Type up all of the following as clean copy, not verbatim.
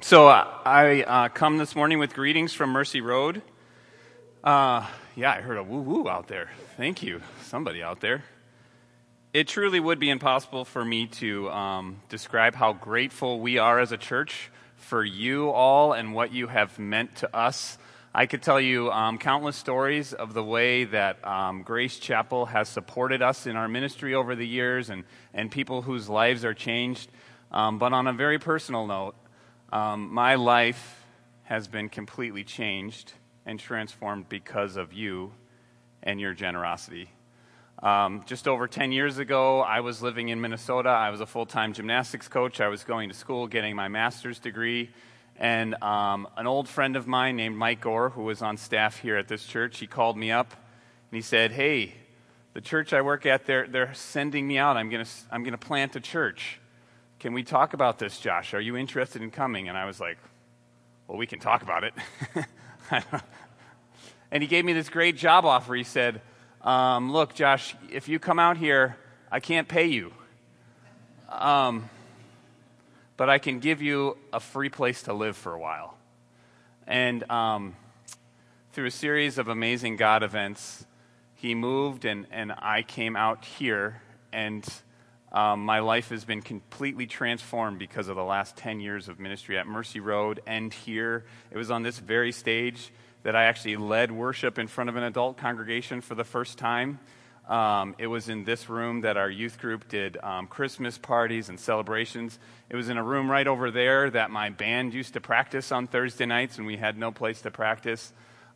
I come this morning with greetings from Mercy Road. I heard a woo-woo out there. Thank you, somebody out there. It truly would be impossible for me to describe how grateful we are as a church for you all and what you have meant to us. I could tell you countless stories of the way that Grace Chapel has supported us in our ministry over the years and people whose lives are changed. But on a very personal note, my life has been completely changed and transformed because of you and your generosity. Just over 10 years ago, I was living in Minnesota. I was a full-time gymnastics coach. I was going to school, getting my master's degree. And an old friend of mine named Mike Gore, who was on staff here at this church, he called me up and he said, "Hey, the church I work at, they're sending me out. I'm gonna plant a church. Can we talk about this, Josh? Are you interested in coming?" And I was like, "Well, we can talk about it." And he gave me this great job offer. He said, "Look, Josh, if you come out here, I can't pay you. But I can give you a free place to live for a while." And through a series of amazing God events, he moved and I came out here, and my life has been completely transformed because of the last 10 years of ministry at Mercy Road and here. It was on this very stage that I actually led worship in front of an adult congregation for the first time. It was in this room that our youth group did Christmas parties and celebrations. It was in a room right over there that my band used to practice on Thursday nights when we had no place to practice.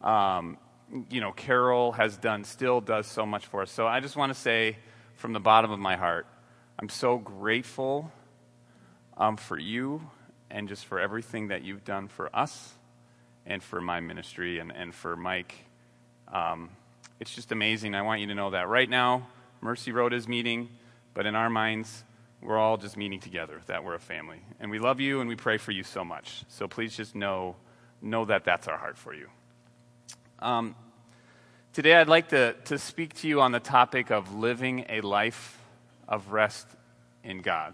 Carol still does so much for us. So I just want to say from the bottom of my heart, I'm so grateful for you and just for everything that you've done for us and for my ministry and for Mike. It's just amazing. I want you to know that right now, Mercy Road is meeting, but in our minds, we're all just meeting together, that we're a family. And we love you and we pray for you so much. So please just know that that's our heart for you. Today I'd like to speak to you on the topic of living a life of rest in God.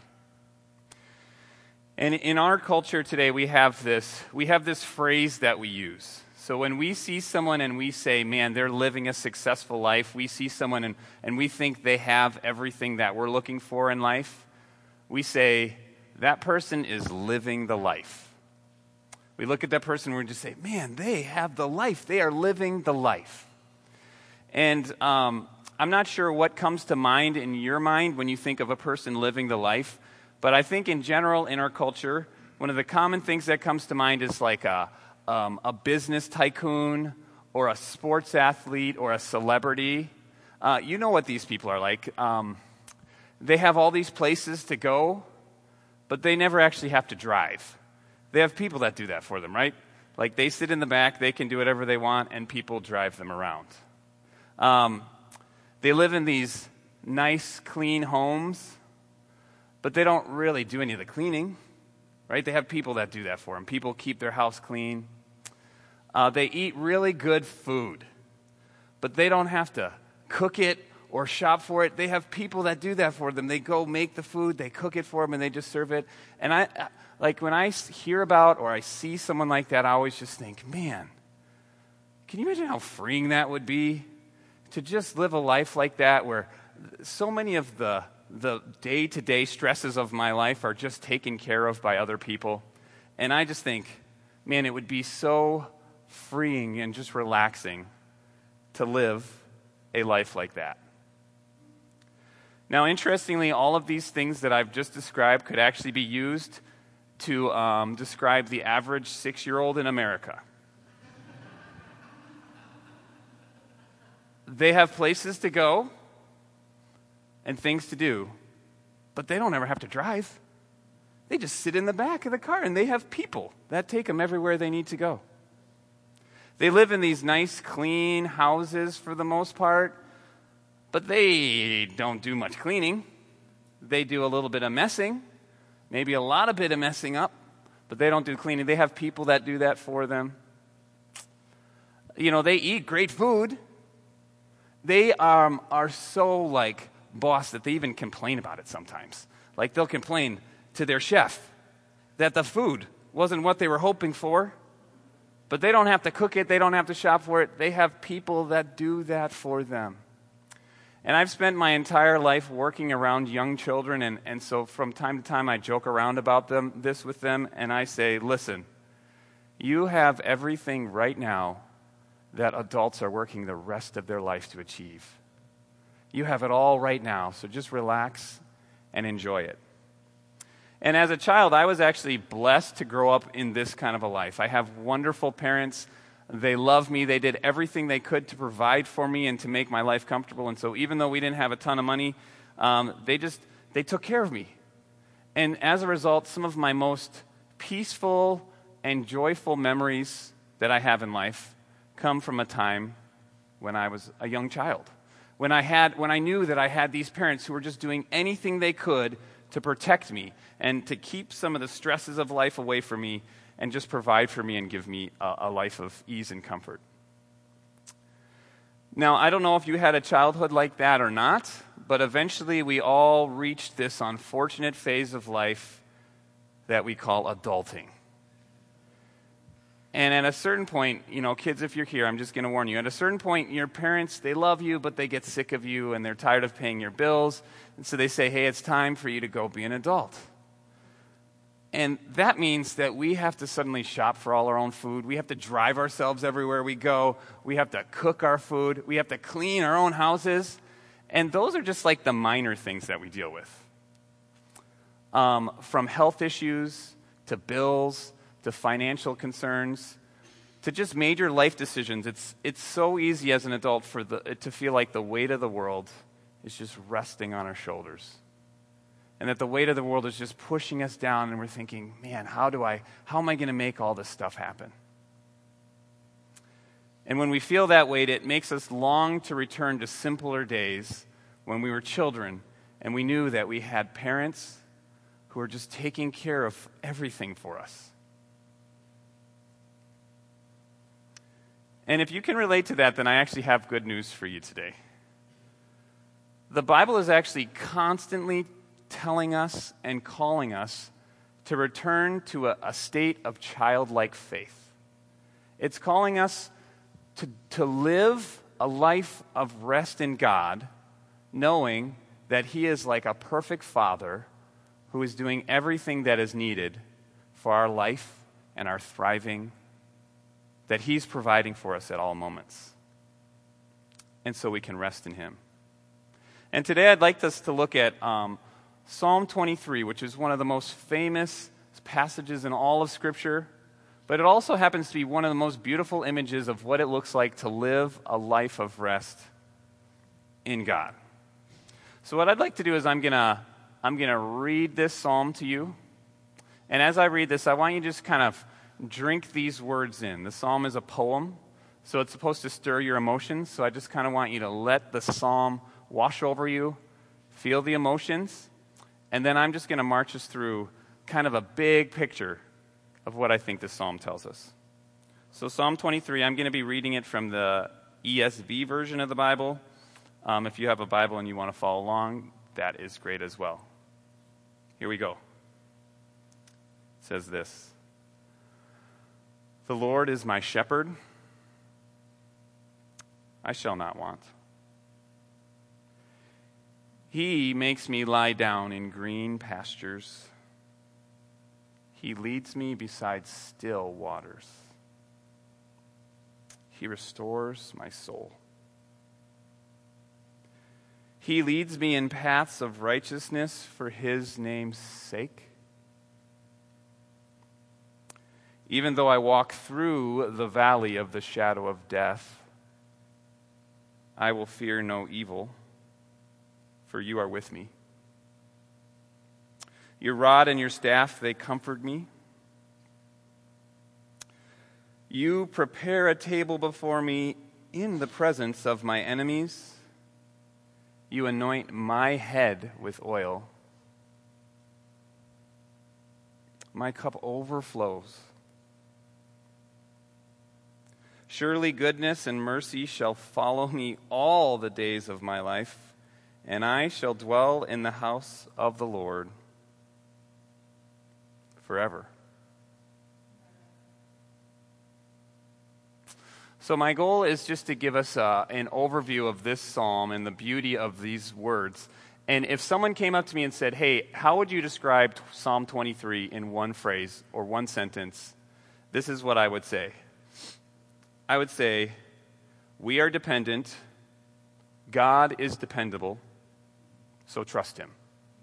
And in our culture today, we have this phrase that we use. So when we see someone and we say, "Man, they're living a successful life," we see someone and we think they have everything that we're looking for in life, we say, "That person is living the life." We look at that person and we just say, "Man, they have the life. They are living the life." And I'm not sure what comes to mind in your mind when you think of a person living the life, but I think in general in our culture, one of the common things that comes to mind is like a business tycoon or a sports athlete or a celebrity. You know what these people are like. They have all these places to go, but they never actually have to drive. They have people that do that for them, right? Like they sit in the back, they can do whatever they want, and people drive them around. They live in these nice, clean homes, but they don't really do any of the cleaning, right? They have people that do that for them. People keep their house clean. They eat really good food, but they don't have to cook it or shop for it. They have people that do that for them. They go make the food, they cook it for them, and they just serve it. And when I hear about or I see someone like that, I always just think, man, can you imagine how freeing that would be? To just live a life like that where so many of the day-to-day stresses of my life are just taken care of by other people. And I just think, man, it would be so freeing and just relaxing to live a life like that. Now, interestingly, all of these things that I've just described could actually be used to describe the average 6-year-old in America. They have places to go and things to do, but they don't ever have to drive. They just sit in the back of the car, and they have people that take them everywhere they need to go. They live in these nice, clean houses for the most part, but they don't do much cleaning. They do a little bit of messing, maybe a lot of bit of messing up, but they don't do cleaning. They have people that do that for them. They eat great food. They are so boss that they even complain about it sometimes. Like they'll complain to their chef that the food wasn't what they were hoping for. But they don't have to cook it. They don't have to shop for it. They have people that do that for them. And I've spent my entire life working around young children, and so from time to time I joke around about this with them, and I say, listen, you have everything right now that adults are working the rest of their life to achieve. You have it all right now, so just relax and enjoy it. And as a child, I was actually blessed to grow up in this kind of a life. I have wonderful parents. They love me. They did everything they could to provide for me and to make my life comfortable. And so even though we didn't have a ton of money, they took care of me. And as a result, some of my most peaceful and joyful memories that I have in life come from a time when I was a young child. When I knew that I had these parents who were just doing anything they could to protect me and to keep some of the stresses of life away from me and just provide for me and give me a life of ease and comfort. Now, I don't know if you had a childhood like that or not, but eventually we all reached this unfortunate phase of life that we call adulting. And at a certain point, kids, if you're here, I'm just going to warn you. At a certain point, your parents, they love you, but they get sick of you, and they're tired of paying your bills. And so they say, hey, it's time for you to go be an adult. And that means that we have to suddenly shop for all our own food. We have to drive ourselves everywhere we go. We have to cook our food. We have to clean our own houses. And those are just like the minor things that we deal with. From health issues to bills to financial concerns, to just major life decisions. It's so easy as an adult to feel like the weight of the world is just resting on our shoulders. And that the weight of the world is just pushing us down, and we're thinking, man, how am I going to make all this stuff happen? And when we feel that weight, it makes us long to return to simpler days when we were children, and we knew that we had parents who were just taking care of everything for us. And if you can relate to that, then I actually have good news for you today. The Bible is actually constantly telling us and calling us to return to a state of childlike faith. It's calling us to live a life of rest in God, knowing that He is like a perfect Father who is doing everything that is needed for our life and our thriving, that He's providing for us at all moments. And so we can rest in Him. And today I'd like us to look at Psalm 23, which is one of the most famous passages in all of Scripture, but it also happens to be one of the most beautiful images of what it looks like to live a life of rest in God. So what I'd like to do is I'm gonna read this psalm to you. And as I read this, I want you to just kind of drink these words in. The psalm is a poem, so it's supposed to stir your emotions. So I just kind of want you to let the psalm wash over you, feel the emotions, and then I'm just going to march us through kind of a big picture of what I think this psalm tells us. So Psalm 23, I'm going to be reading it from the ESV version of the Bible. If you have a Bible and you want to follow along, that is great as well. Here we go. It says this: The Lord is my shepherd, I shall not want. He makes me lie down in green pastures. He leads me beside still waters. He restores my soul. He leads me in paths of righteousness for His name's sake. Even though I walk through the valley of the shadow of death, I will fear no evil, for You are with me. Your rod and Your staff, they comfort me. You prepare a table before me in the presence of my enemies. You anoint my head with oil. My cup overflows. Surely goodness and mercy shall follow me all the days of my life, and I shall dwell in the house of the Lord forever. So my goal is just to give us an overview of this psalm and the beauty of these words. And if someone came up to me and said, hey, how would you describe Psalm 23 in one phrase or one sentence? This is what I would say. I would say, we are dependent, God is dependable, so trust him.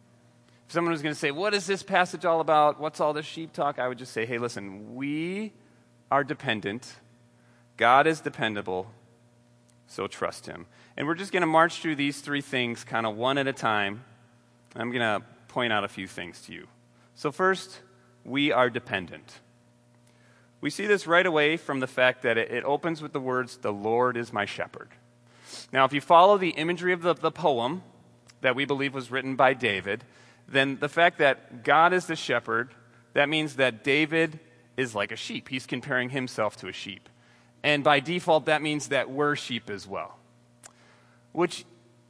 If someone was going to say, what is this passage all about? What's all this sheep talk? I would just say, hey, listen, we are dependent, God is dependable, so trust him. And we're just going to march through these three things kind of one at a time. I'm going to point out a few things to you. So first, we are dependent. We see this right away from the fact that it opens with the words, the Lord is my shepherd. Now, if you follow the imagery of the poem that we believe was written by David, then the fact that God is the shepherd, that means that David is like a sheep. He's comparing himself to a sheep. And by default, that means that we're sheep as well, which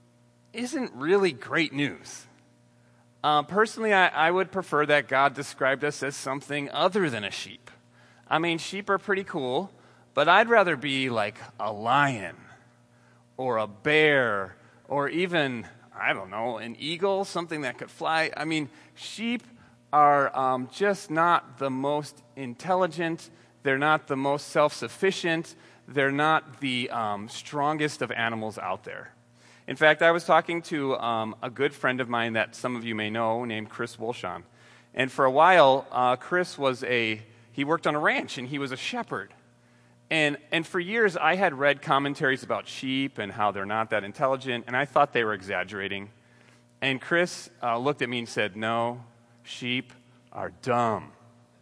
isn't really great news. Personally, I would prefer that God described us as something other than a sheep. I mean, sheep are pretty cool, but I'd rather be like a lion or a bear or even, I don't know, an eagle, something that could fly. I mean, sheep are just not the most intelligent. They're not the most self-sufficient. They're not the strongest of animals out there. In fact, I was talking to a good friend of mine that some of you may know named Chris Wolshon. And for a while, Chris he worked on a ranch and he was a shepherd. And for years, I had read commentaries about sheep and how they're not that intelligent, and I thought they were exaggerating. And Chris looked at me and said, no, sheep are dumb.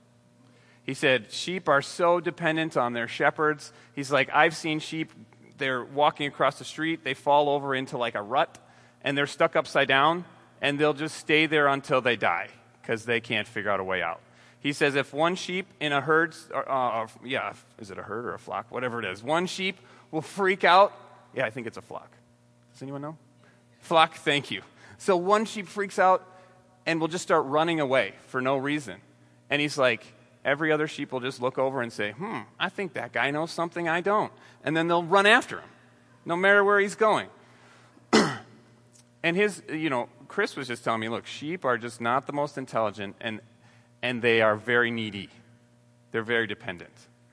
He said, sheep are so dependent on their shepherds. He's like, I've seen sheep, they're walking across the street, they fall over into like a rut, and they're stuck upside down, and they'll just stay there until they die, because they can't figure out a way out. He says if one sheep in a herd, is it a herd or a flock? Whatever it is. One sheep will freak out. Yeah, I think it's a flock. Does anyone know? Flock, thank you. So one sheep freaks out and will just start running away for no reason. And he's like, every other sheep will just look over and say, I think that guy knows something I don't. And then they'll run after him, no matter where he's going. And Chris was just telling me, look, sheep are just not the most intelligent, and they are very needy. They're very dependent.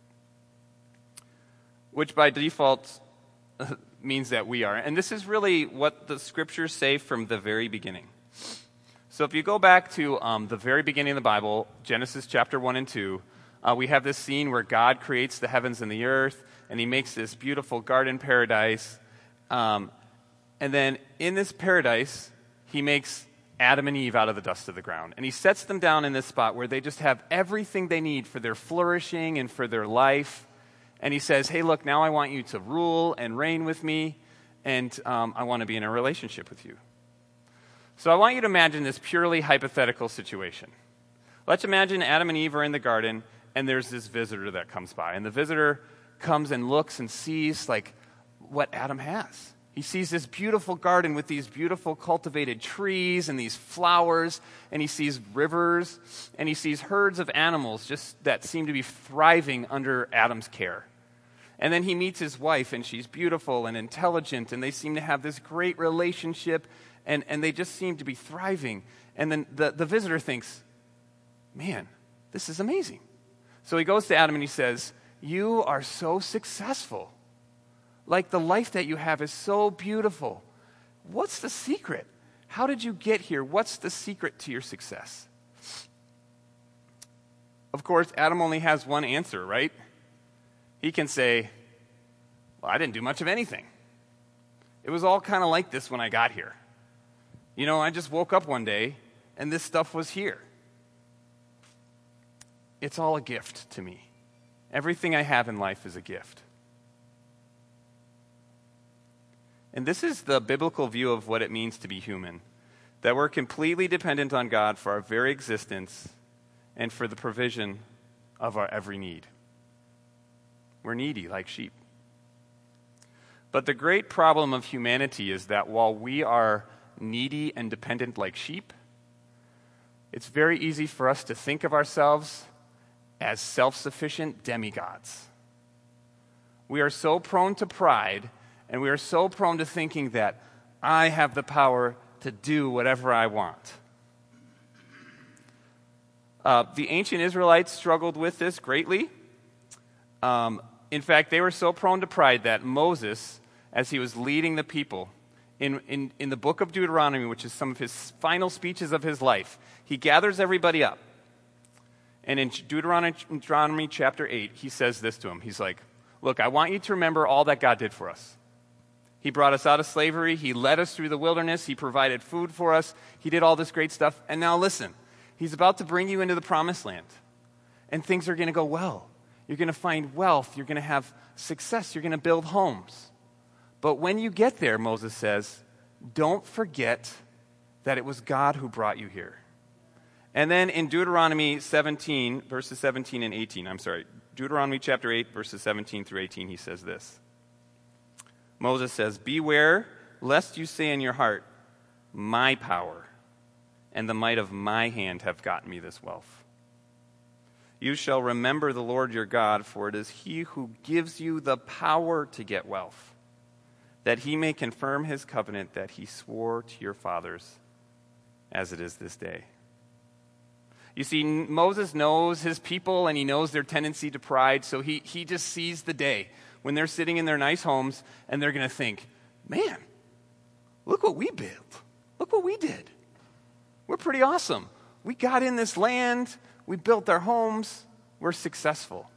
Which by default means that we are. And this is really what the scriptures say from the very beginning. So if you go back to the very beginning of the Bible, Genesis chapter 1 and 2, we have this scene where God creates the heavens and the earth, and he makes this beautiful garden paradise. And then in this paradise, he makes Adam and Eve out of the dust of the ground. And he sets them down in this spot where they just have everything they need for their flourishing and for their life. And he says, hey, look, now I want you to rule and reign with me, and I want to be in a relationship with you. So I want you to imagine this purely hypothetical situation. Let's imagine Adam and Eve are in the garden, and there's this visitor that comes by. And the visitor comes and looks and sees like what Adam has. He sees this beautiful garden with these beautiful cultivated trees and these flowers, and he sees rivers, and he sees herds of animals just that seem to be thriving under Adam's care. And then he meets his wife, and she's beautiful and intelligent, and they seem to have this great relationship, and they just seem to be thriving. And then the visitor thinks, man, this is amazing. So he goes to Adam and he says, you are so successful. Like the life that you have is so beautiful. What's the secret? How did you get here? What's the secret to your success? Of course, Adam only has one answer, right? He can say, well, I didn't do much of anything. It was all kind of like this when I got here. I just woke up one day and this stuff was here. It's all a gift to me. Everything I have in life is a gift. And this is the biblical view of what it means to be human, that we're completely dependent on God for our very existence and for the provision of our every need. We're needy like sheep. But the great problem of humanity is that while we are needy and dependent like sheep, it's very easy for us to think of ourselves as self-sufficient demigods. We are so prone to pride, and we are so prone to thinking that I have the power to do whatever I want. The ancient Israelites struggled with this greatly. In fact, they were so prone to pride that Moses, as he was leading the people, in the book of Deuteronomy, which is some of his final speeches of his life, he gathers everybody up. And in Deuteronomy chapter 8, he says this to them. He's like, look, I want you to remember all that God did for us. He brought us out of slavery. He led us through the wilderness. He provided food for us. He did all this great stuff. And now listen, he's about to bring you into the promised land. And things are going to go well. You're going to find wealth. You're going to have success. You're going to build homes. But when you get there, Moses says, don't forget that it was God who brought you here. And then in Deuteronomy 17, verses 17 and 18, Deuteronomy chapter 8, verses 17 through 18, he says this. Moses says, beware lest you say in your heart, my power and the might of my hand have gotten me this wealth. You shall remember the Lord your God, for it is he who gives you the power to get wealth, that he may confirm his covenant that he swore to your fathers, as it is this day. You see, Moses knows his people and he knows their tendency to pride, so he just sees the day when they're sitting in their nice homes and they're going to think, man, look what we built. Look what we did. We're pretty awesome. We got in this land. We built our homes. We're successful.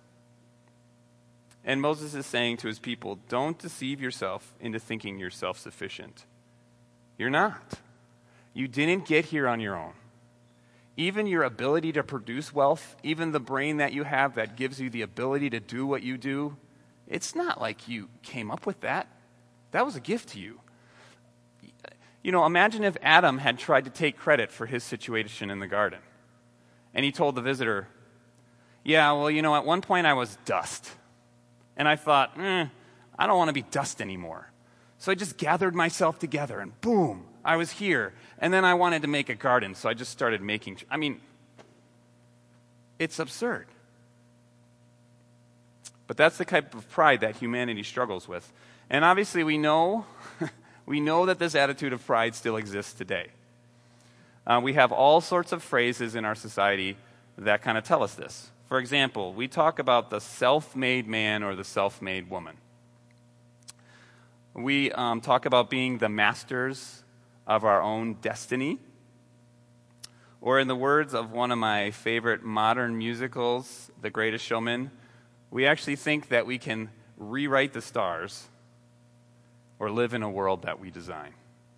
And Moses is saying to his people, don't deceive yourself into thinking you're self-sufficient. You're not. You didn't get here on your own. Even your ability to produce wealth, even the brain that you have that gives you the ability to do what you do, it's not like you came up with that. That was a gift to you. You know, imagine if Adam had tried to take credit for his situation in the garden. And he told the visitor, yeah, well, you know, at one point I was dust. And I thought, I don't want to be dust anymore. So I just gathered myself together and boom, I was here. And then I wanted to make a garden, so I just started making. It's absurd. But that's the type of pride that humanity struggles with. And obviously we know that this attitude of pride still exists today. We have all sorts of phrases in our society that kind of tell us this. For example, we talk about the self-made man or the self-made woman. We talk about being the masters of our own destiny. Or in the words of one of my favorite modern musicals, The Greatest Showman, we actually think that we can rewrite the stars or live in a world that we design.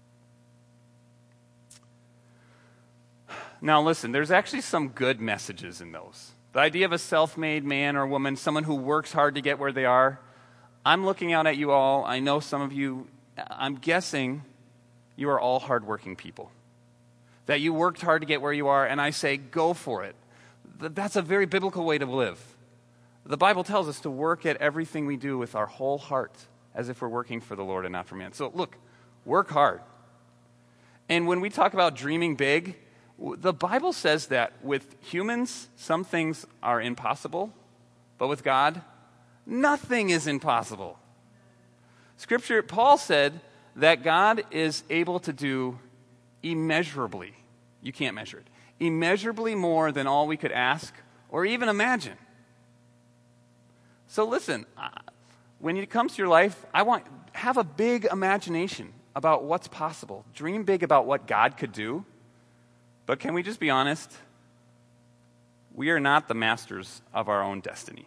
Now listen, there's actually some good messages in those. The idea of a self-made man or woman, someone who works hard to get where they are. I'm looking out at you all. I know some of you, I'm guessing you are all hardworking people. That you worked hard to get where you are, and I say, go for it. That's a very biblical way to live. The Bible tells us to work at everything we do with our whole heart, as if we're working for the Lord and not for man. So look, work hard. And when we talk about dreaming big, the Bible says that with humans, some things are impossible, but with God, nothing is impossible. Scripture, Paul said that God is able to do immeasurably, you can't measure it, immeasurably more than all we could ask or even imagine. So listen, when it comes to your life, have a big imagination about what's possible. Dream big about what God could do. But can we just be honest? We are not the masters of our own destiny.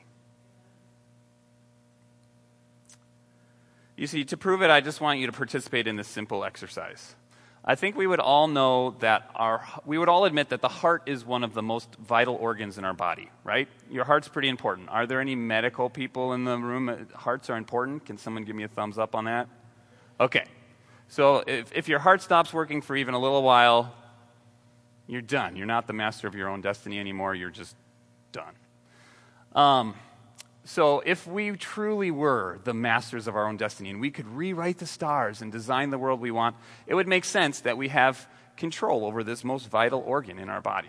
You see, to prove it, I just want you to participate in this simple exercise. I think we would all know that we would all admit that the heart is one of the most vital organs in our body, right? Your heart's pretty important. Are there any medical people in the room? Hearts are important. Can someone give me a thumbs up on that? Okay. So if your heart stops working for even a little while, you're done. You're not the master of your own destiny anymore. You're just done. So if we truly were the masters of our own destiny and we could rewrite the stars and design the world we want, it would make sense that we have control over this most vital organ in our body.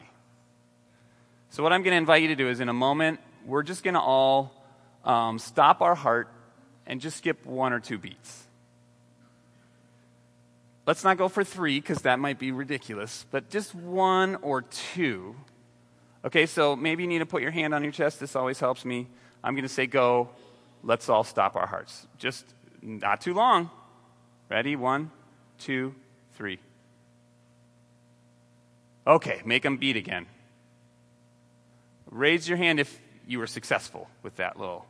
So what I'm going to invite you to do is in a moment, we're just going to all stop our heart and just skip 1 or 2 beats. Let's not go for 3 because that might be ridiculous, but just 1 or 2. Okay, so maybe you need to put your hand on your chest. This always helps me. I'm going to say go. Let's all stop our hearts. Just not too long. Ready? 1, 2, 3. Okay, make them beat again. Raise your hand if you were successful with that little.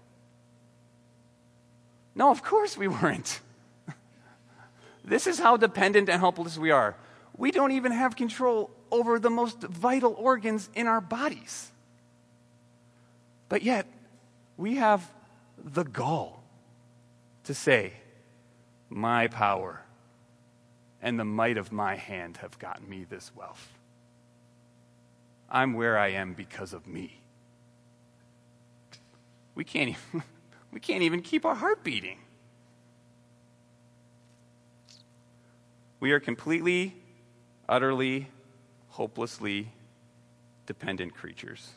No, of course we weren't. This is how dependent and helpless we are. We don't even have control over the most vital organs in our bodies. But yet, we have the gall to say, my power and the might of my hand have gotten me this wealth. I'm where I am because of me. We can't even keep our heart beating. We are completely, utterly, hopelessly dependent creatures.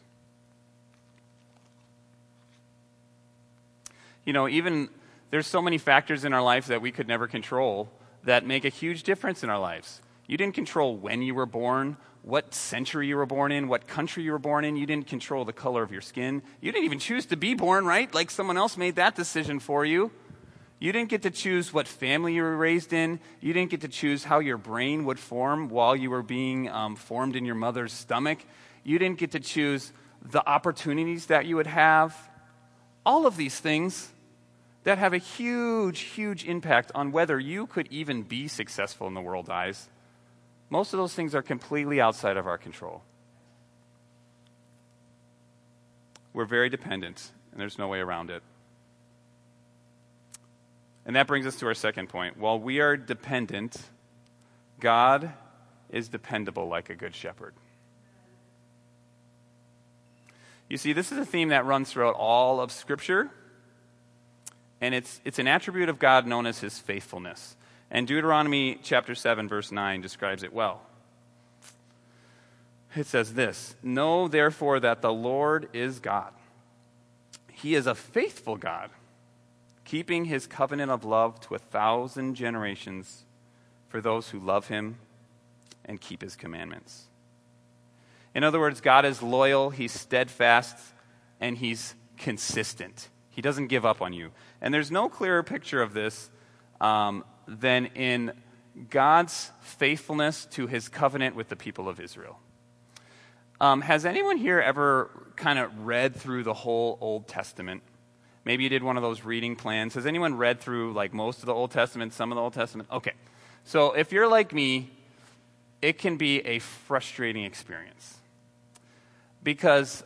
You know, even there's so many factors in our life that we could never control that make a huge difference in our lives. You didn't control when you were born, what century you were born in, what country you were born in. You didn't control the color of your skin. You didn't even choose to be born, right? Like someone else made that decision for you. You didn't get to choose what family you were raised in. You didn't get to choose how your brain would form while you were being formed in your mother's stomach. You didn't get to choose the opportunities that you would have. All of these things that have a huge, huge impact on whether you could even be successful in the world's eyes. Most of those things are completely outside of our control. We're very dependent, and there's no way around it. And that brings us to our second point. While we are dependent, God is dependable like a good shepherd. You see, this is a theme that runs throughout all of Scripture, and it's an attribute of God known as his faithfulness. And Deuteronomy chapter 7, verse 9 describes it well. It says this, "Know therefore that the Lord is God. He is a faithful God, keeping his covenant of love to 1,000 generations for those who love him and keep his commandments." In other words, God is loyal, he's steadfast, and he's consistent. He doesn't give up on you. And there's no clearer picture of this than in God's faithfulness to his covenant with the people of Israel. Has anyone here ever kind of read through the whole Old Testament? Maybe you did one of those reading plans. Has anyone read through like most of the Old Testament, some of the Old Testament? Okay. So if you're like me, it can be a frustrating experience. Because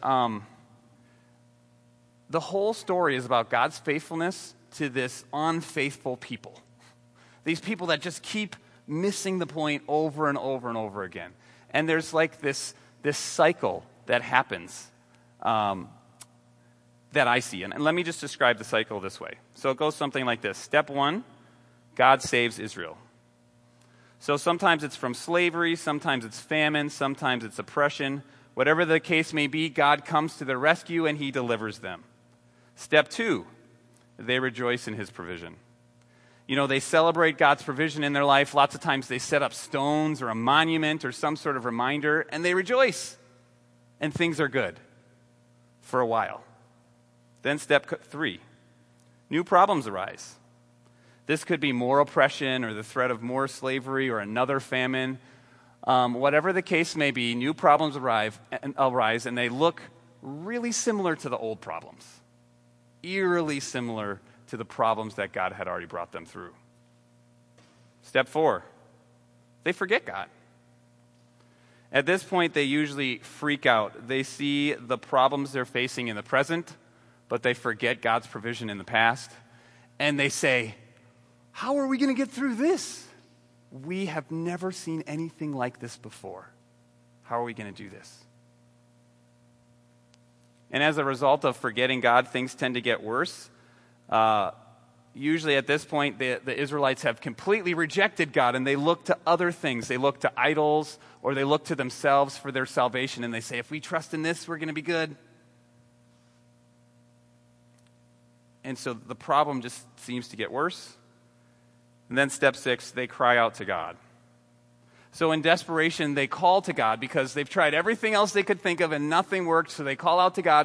the whole story is about God's faithfulness to this unfaithful people. These people that just keep missing the point over and over and over again. And there's like this cycle that happens that I see. And let me just describe the cycle this way. So it goes something like this. Step 1, God saves Israel. So sometimes it's from slavery, sometimes it's famine, sometimes it's oppression. Whatever the case may be, God comes to their rescue and he delivers them. Step 2, they rejoice in his provision. You know, they celebrate God's provision in their life. Lots of times they set up stones or a monument or some sort of reminder, and they rejoice. And things are good for a while. Then step 3, new problems arise. This could be more oppression or the threat of more slavery or another famine. Whatever the case may be, new problems arise, and they look really similar to the old problems. Eerily similar to the problems that God had already brought them through. Step 4, they forget God. At this point, they usually freak out. They see the problems they're facing in the present, but they forget God's provision in the past. And they say, how are we going to get through this? We have never seen anything like this before. How are we going to do this? And as a result of forgetting God, things tend to get worse. Usually at this point, the Israelites have completely rejected God, and they look to other things. They look to idols, or they look to themselves for their salvation, and they say, if we trust in this, we're going to be good. And so the problem just seems to get worse. And then step 6, they cry out to God. So in desperation, they call to God because they've tried everything else they could think of and nothing worked, so they call out to God.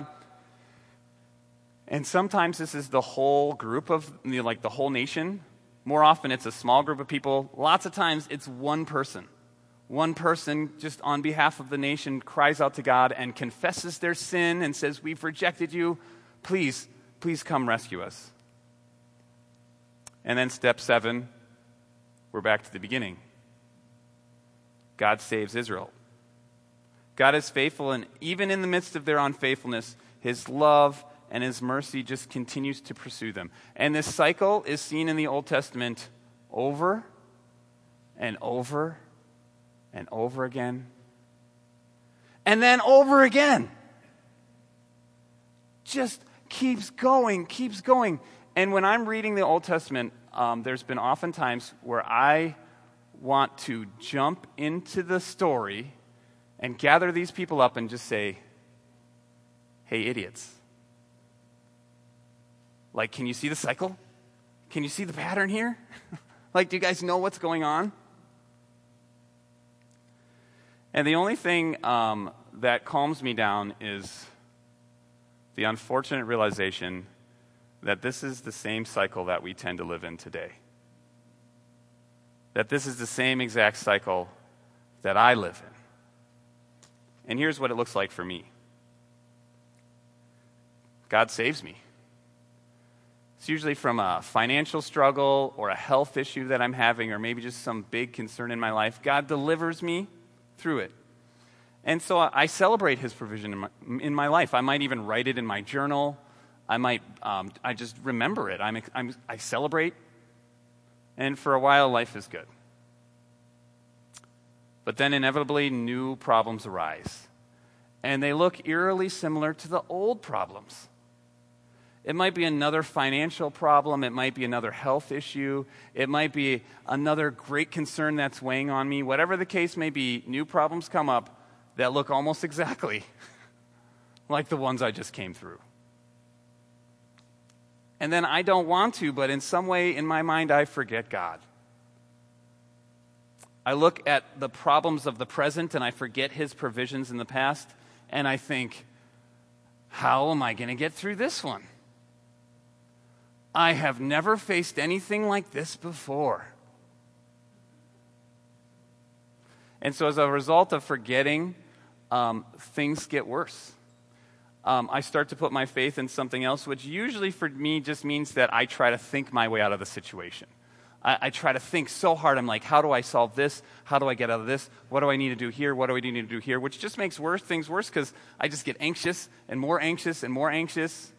And sometimes this is the whole group of, like the whole nation. More often it's a small group of people. Lots of times it's one person. One person just on behalf of the nation cries out to God and confesses their sin and says, we've rejected you. Please come rescue us. And then step 7, we're back to the beginning. God saves Israel. God is faithful, and even in the midst of their unfaithfulness, his love and his mercy just continues to pursue them. And this cycle is seen in the Old Testament over and over and over again. And then over again. Just keeps going. And when I'm reading the Old Testament, there's been often times where I want to jump into the story and gather these people up and just say, hey, idiots. Like, can you see the cycle? Can you see the pattern here? Like, do you guys know what's going on? And the only thing that calms me down is the unfortunate realization that this is the same cycle that we tend to live in today. That this is the same exact cycle that I live in. And here's what it looks like for me. God saves me. It's usually from a financial struggle or a health issue that I'm having, or maybe just some big concern in my life. God delivers me through it. And so I celebrate his provision in my life. I might even write it in my journal. I just remember it. I celebrate. And for a while, life is good. But then inevitably, new problems arise. And they look eerily similar to the old problems. It might be another financial problem. It might be another health issue. It might be another great concern that's weighing on me. Whatever the case may be, new problems come up that look almost exactly like the ones I just came through. And then I don't want to, but in some way in my mind I forget God. I look at the problems of the present and I forget his provisions in the past, and I think, how am I going to get through this one? I have never faced anything like this before. And so as a result of forgetting, things get worse. I start to put my faith in something else, which usually for me just means that I try to think my way out of the situation. I try to think so hard. I'm like, how do I solve this? How do I get out of this? What do I need to do here? What do I need to do here? Which just makes things worse because I just get anxious and more anxious and more anxious.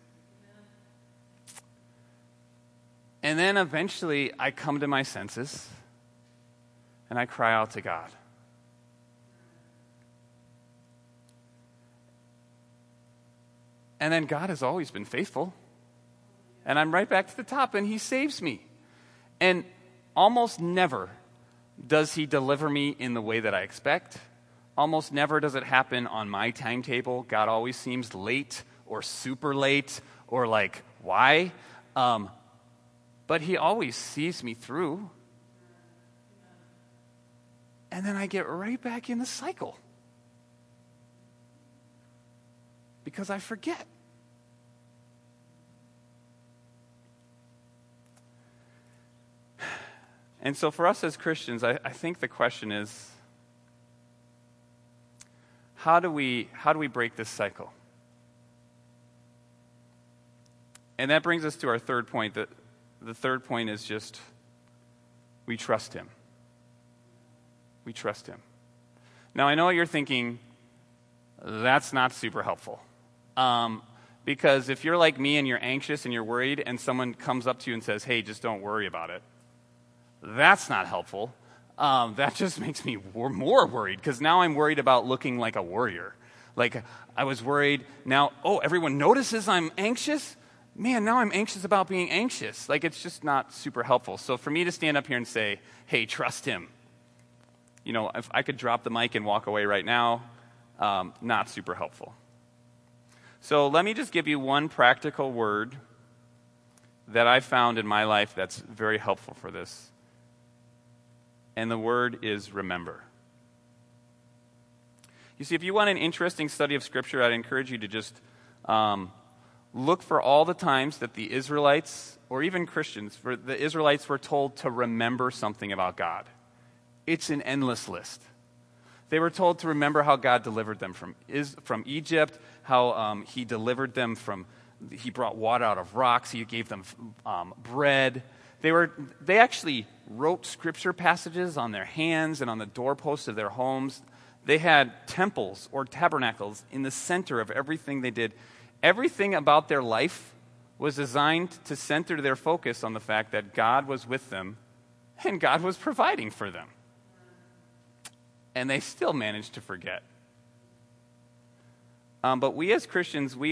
And then eventually I come to my senses and I cry out to God. And then God has always been faithful. And I'm right back to the top, and he saves me. And almost never does he deliver me in the way that I expect. Almost never does it happen on my timetable. God always seems late or super late or like, why? But he always sees me through. And then I get right back in the cycle. Because I forget. And so for us as Christians, I think the question is, how do we break this cycle? And that brings us to our third point. The third point is just, we trust him. We trust him. Now, I know you're thinking, that's not super helpful. Because if you're like me and you're anxious and you're worried and someone comes up to you and says, hey, just don't worry about it, that's not helpful. That just makes me more worried because now I'm worried about looking like a warrior. Like I was worried now, everyone notices I'm anxious? Man, now I'm anxious about being anxious. Like it's just not super helpful. So for me to stand up here and say, hey, trust him. You know, if I could drop the mic and walk away right now, not super helpful. So let me just give you one practical word that I found in my life that's very helpful for this. And the word is remember. You see, if you want an interesting study of Scripture, I'd encourage you to just look for all the times that the Israelites, or even Christians, for the Israelites were told to remember something about God. It's an endless list. They were told to remember how God delivered them from Egypt, how he delivered them he brought water out of rocks, he gave them bread. They actually wrote scripture passages on their hands and on the doorposts of their homes. They had temples or tabernacles in the center of everything they did. Everything about their life was designed to center their focus on the fact that God was with them and God was providing for them. And they still managed to forget. But we as Christians, we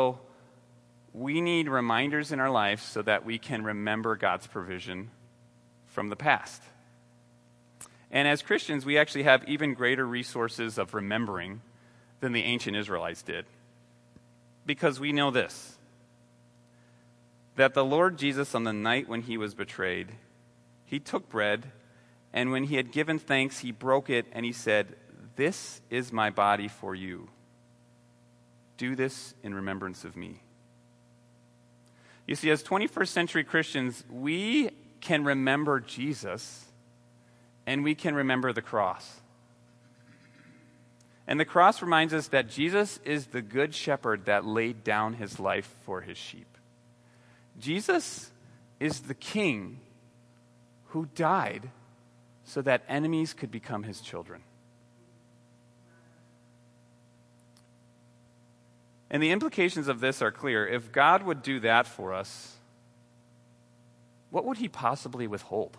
need reminders in our life so that we can remember God's provision from the past. And as Christians, we actually have even greater resources of remembering than the ancient Israelites did. Because we know this, that the Lord Jesus, on the night when he was betrayed, he took bread, and when he had given thanks, he broke it, and he said, "This is my body for you. Do this in remembrance of me." You see, as 21st century Christians, we can remember Jesus, and we can remember the cross. And the cross reminds us that Jesus is the good shepherd that laid down his life for his sheep. Jesus is the king who died so that enemies could become his children. And the implications of this are clear. If God would do that for us, what would he possibly withhold?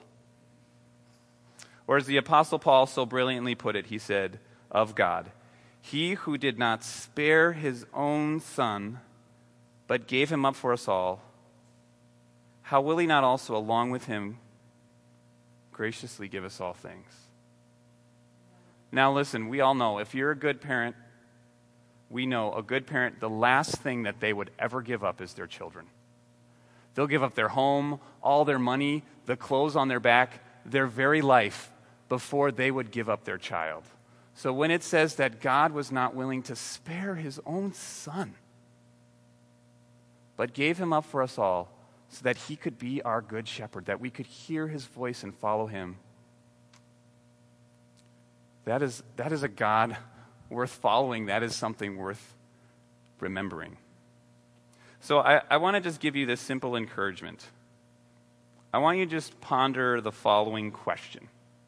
Or as the Apostle Paul so brilliantly put it, he said of God, "He who did not spare his own son, but gave him up for us all, how will he not also, along with him, graciously give us all things?" Now listen, we all know, if you're a good parent, we know a good parent, the last thing that they would ever give up is their children. They'll give up their home, all their money, the clothes on their back, their very life, before they would give up their child. So when it says that God was not willing to spare his own son, but gave him up for us all so that he could be our good shepherd, that we could hear his voice and follow him, that is a God worth following. That is something worth remembering. So I want to just give you this simple encouragement. I want you to just ponder the following question.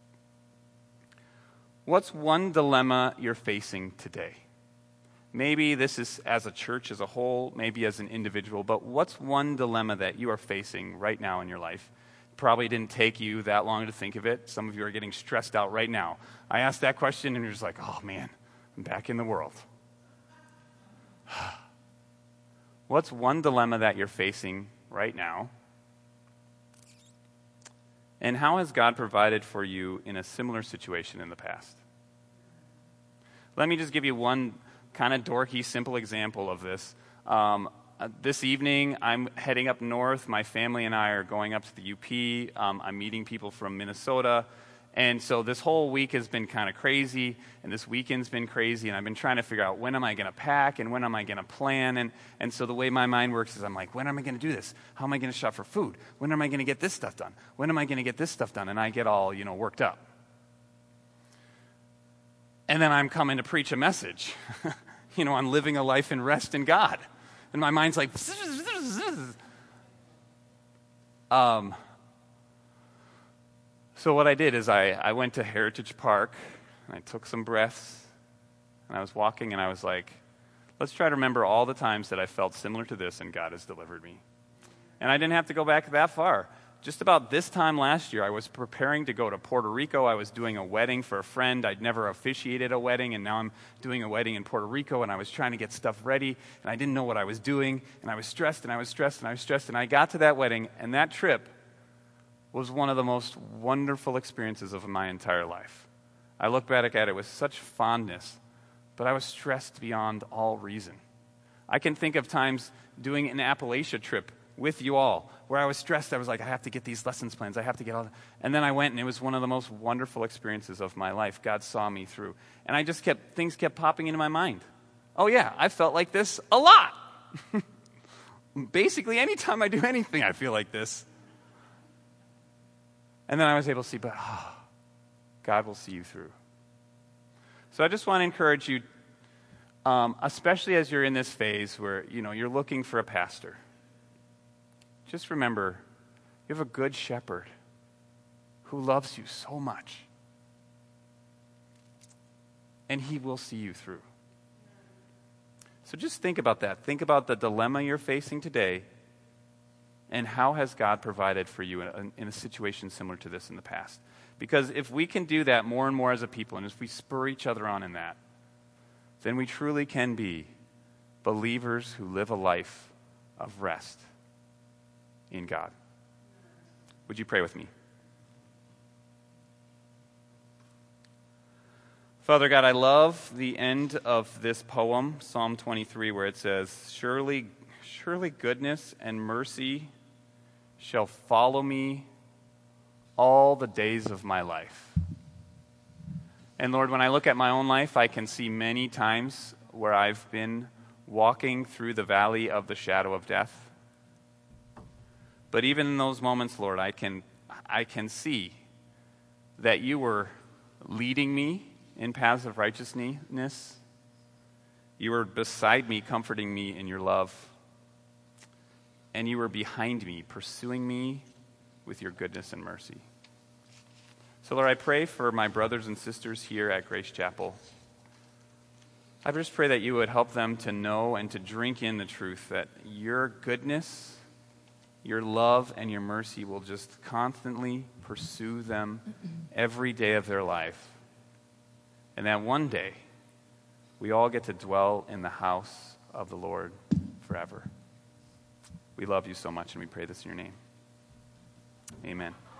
What's one dilemma you're facing today? Maybe this is as a church as a whole, maybe as an individual, but what's one dilemma that you are facing right now in your life? Probably didn't take you that long to think of it. Some of you are getting stressed out right now. I asked that question and you're just like, oh man, I'm back in the world. What's one dilemma that you're facing right now? And how has God provided for you in a similar situation in the past? Let me just give you one kind of dorky, simple example of this. This evening, I'm heading up north. My family and I are going up to the UP. I'm meeting people from Minnesota. And so this whole week has been kind of crazy, and this weekend's been crazy, and I've been trying to figure out when am I going to pack and when am I going to plan. And so the way my mind works is I'm like, when am I going to do this? How am I going to shop for food? When am I going to get this stuff done? When am I going to get this stuff done? And I get all, worked up. And then I'm coming to preach a message, on living a life in rest in God. And my mind's like, So what I did is I went to Heritage Park, and I took some breaths, and I was walking, and I was like, let's try to remember all the times that I felt similar to this, and God has delivered me. And I didn't have to go back that far. Just about this time last year, I was preparing to go to Puerto Rico. I was doing a wedding for a friend. I'd never officiated a wedding, and now I'm doing a wedding in Puerto Rico, and I was trying to get stuff ready, and I didn't know what I was doing, and I was stressed, and I was stressed, and I was stressed, and I got to that wedding, and that trip was one of the most wonderful experiences of my entire life. I look back at it with such fondness, but I was stressed beyond all reason. I can think of times doing an Appalachia trip with you all. Where I was stressed, I was like, I have to get these lessons plans. I have to get all that. And then I went, and it was one of the most wonderful experiences of my life. God saw me through. And things kept popping into my mind. Oh, yeah, I felt like this a lot. Basically, anytime I do anything, I feel like this. And then I was able to see, but God will see you through. So I just want to encourage you, especially as you're in this phase where, you're looking for a pastor. Just remember, you have a good shepherd who loves you so much. And he will see you through. So just think about that. Think about the dilemma you're facing today, and how has God provided for you in a situation similar to this in the past. Because if we can do that more and more as a people, and if we spur each other on in that, then we truly can be believers who live a life of rest in God. Would you pray with me? Father God, I love the end of this poem, Psalm 23, where it says, Surely goodness and mercy shall follow me all the days of my life. And Lord, when I look at my own life, I can see many times where I've been walking through the valley of the shadow of death. But even in those moments, Lord, I can see that you were leading me in paths of righteousness. You were beside me, comforting me in your love. And you were behind me, pursuing me with your goodness and mercy. So, Lord, I pray for my brothers and sisters here at Grace Chapel. I just pray that you would help them to know and to drink in the truth that your goodness, your love, and your mercy will just constantly pursue them every day of their life. And that one day, we all get to dwell in the house of the Lord forever. We love you so much, and we pray this in your name. Amen.